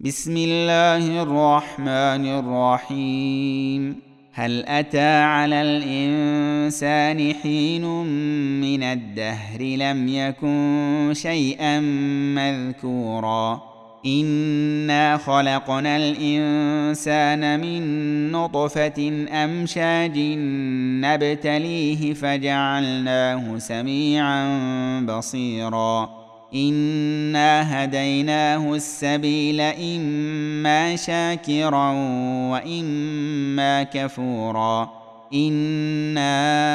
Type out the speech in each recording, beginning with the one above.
بسم الله الرحمن الرحيم. هل أتى على الإنسان حين من الدهر لم يكن شيئا مذكورا إنا خلقنا الإنسان من نطفة أمشاج نبتليه فجعلناه سميعا بصيرا إنا هديناه السبيل إما شاكرا وإما كفورا إنا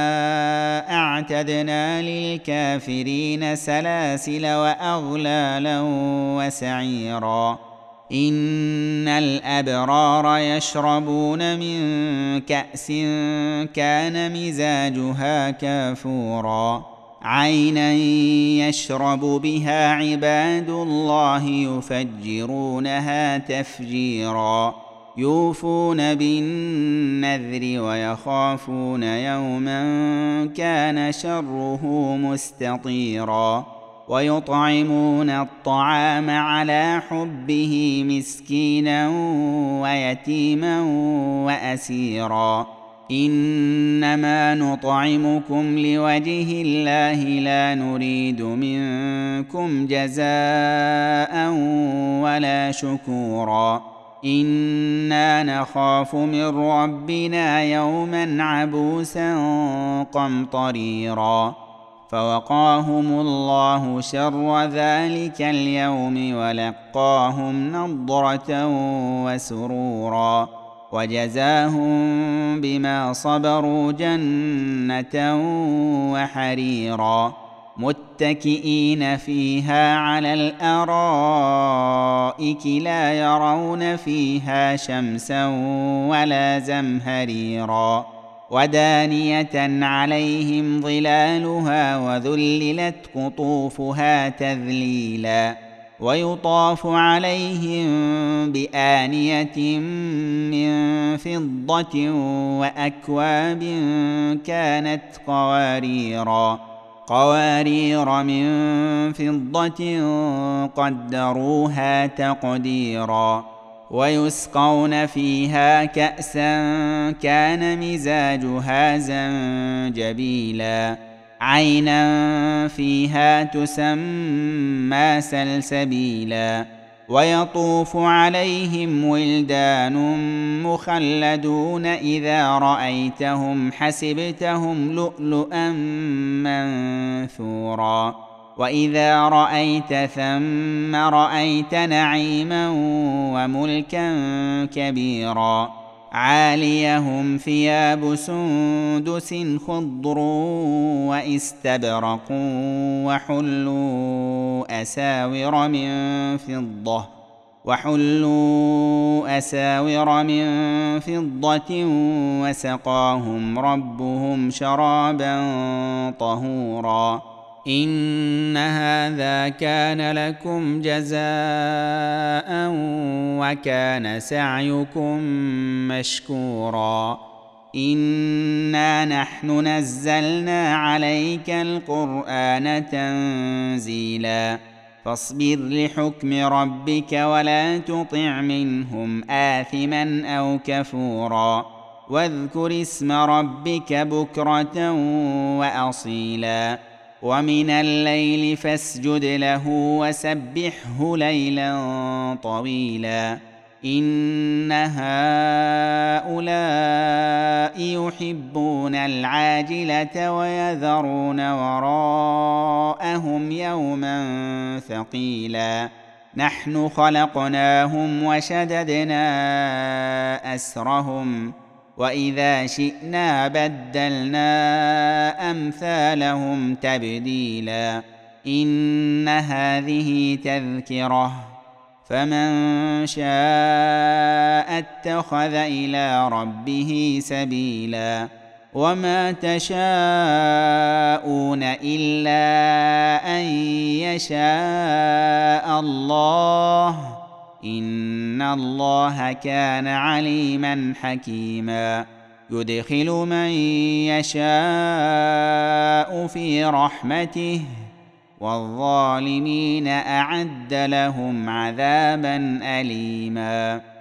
أعتدنا للكافرين سلاسل وأغلالا وسعيرا إن الأبرار يشربون من كأس كان مزاجها كافورا عينا يشرب بها عباد الله يفجرونها تفجيرا يوفون بالنذر ويخافون يوما كان شره مستطيرا ويطعمون الطعام على حبه مسكينا ويتيما وأسيرا إنما نطعمكم لوجه الله لا نريد منكم جزاء ولا شكورا إنا نخاف من ربنا يوما عبوسا قمطريرا فوقاهم الله شر ذلك اليوم ولقاهم نضرة وسرورا وجزاهم بما صبروا جنة وحريرا متكئين فيها على الأرائك لا يرون فيها شمسا ولا زمهريرا ودانية عليهم ظلالها وذللت قطوفها تذليلا ويطاف عليهم بآنية من فضة وأكواب كانت قوارير من فضة قدروها تقديرا ويسقون فيها كأسا كان مزاجها زنجبيلا عينا فيها تسمى سلسبيلا ويطوف عليهم ولدان مخلدون إذا رأيتهم حسبتهم لؤلؤا منثورا وإذا رأيت ثم رأيت نعيما وملكا كبيرا عاليهم ثياب سندس خضر واستبرق وحلوا أساور من فضة وسقاهم ربهم شرابا طهورا إن هذا كان لكم جزاء وكان سعيكم مشكورا إنا نحن نزلنا عليك القرآن تنزيلا فاصبر لحكم ربك ولا تطع منهم آثما أو كفورا واذكر اسم ربك بكرة وأصيلا ومن الليل فاسجد له وسبحه ليلا طويلا إن هؤلاء يحبون العاجلة ويذرون وراءهم يوما ثقيلا نحن خلقناهم وشددنا أسرهم وإذا شئنا بدلنا أمثالهم تبديلا إن هذه تذكرة فمن شاء اتخذ إلى ربه سبيلا وما تشاءون إلا أن يشاء الله إن الله كان عليما حكيما يدخل من يشاء في رحمته والظالمين أعد لهم عذابا أليما.